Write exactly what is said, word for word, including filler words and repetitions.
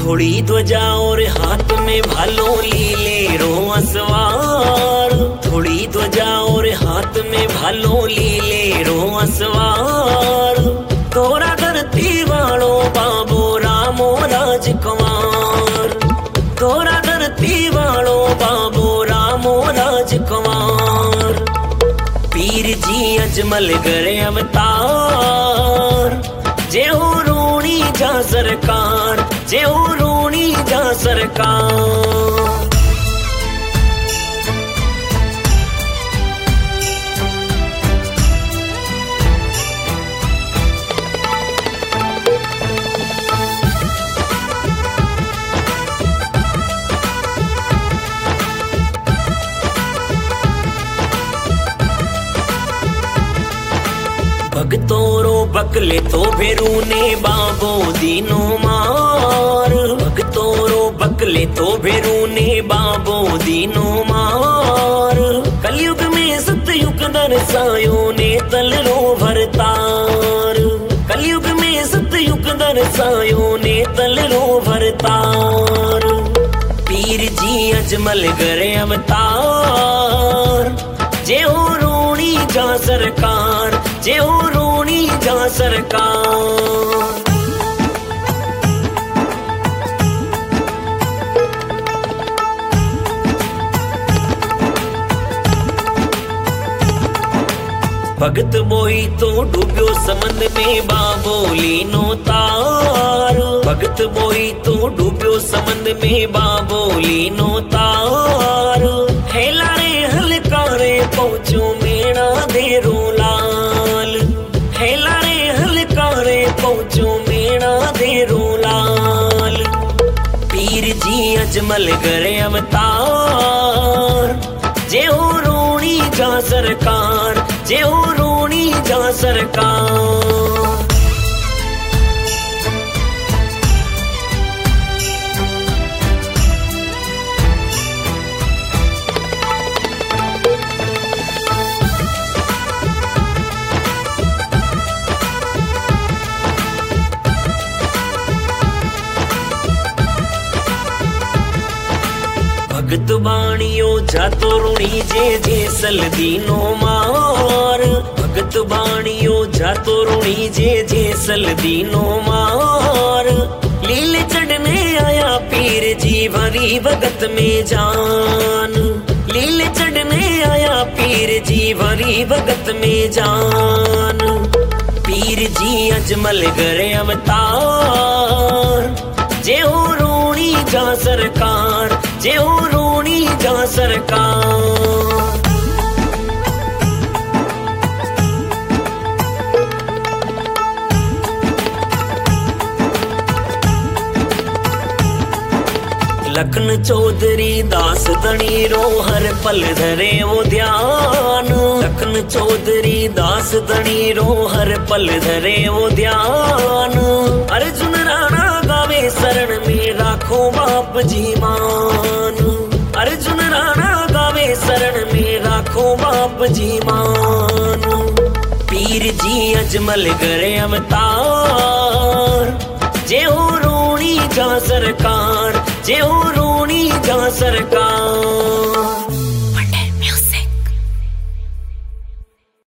थोड़ी ध्वजा और हाथ में भालो लीले रो असवार, थोड़ी ध्वजा और हाथ में भालो लीले रो असवार, तोरा धरती वालो बाबो रामो राजकुमार, तोरा धरती वालो बाबो रामो राजकुमार। पीर जी अजमल करे अवतार, जे हो रोणी जा सरकार, जे हो रोणी जा सरकार। भगतोरो बकले तो भेरू ने बाबो दीनो मार, भगतोरो बकले तो भेरू ने बाबो दीनो मार। कलयुग में सतयुग दर्शायो ने तलरो भरतार, कलयुग में सतयुग दर्शायो ने तलरो भरतार। पीर जी अजमल करे अवतार, जे हो रोणी जा सरकार, जे हो रोणी जा सरकार। भगत बोई तो डूबियो समंद में बाबो लीनो तार, भगत बोई तो डूबियो समंद में बाबो लीनो तार। हेला रे हलकारे पहुंचो मेरा देरो लाल, हेला रे हलकारे पहुंचो मेरा देरो लाल। पीर जी अजमल करे अवतार, जे हो रोणी जा सरकार, जे हो रोणी जा सरकार। भगत बाणियो जातो रोणी जे जे सल दीनो मार, भगत बाणियो जातो रोणी जे जे सल दीनो मार। लीले चढ़ने आया पीर जी भरी भगत में जान, लीले चढ़ने आया पीर जी भरी भगत में जान। पीर जी अजमल करे अवतार, जे हो रोणी जा सरकार, जे हो रोणी जा सरकार। लखन चौधरी दास धनी रो हर पल धरे वो ध्यान, लखन चौधरी दास धनी रो हर पल धरे वो ध्यान। अर्जुन राणा गावे शरण में राखो बाप जी मान, अर्जुन राणा गावे शरण में राखो बाप जी मान। पीर जी अजमल करे अवतार, जे हो रोणी जा सरकार, जे हो रोणी जा सरकार।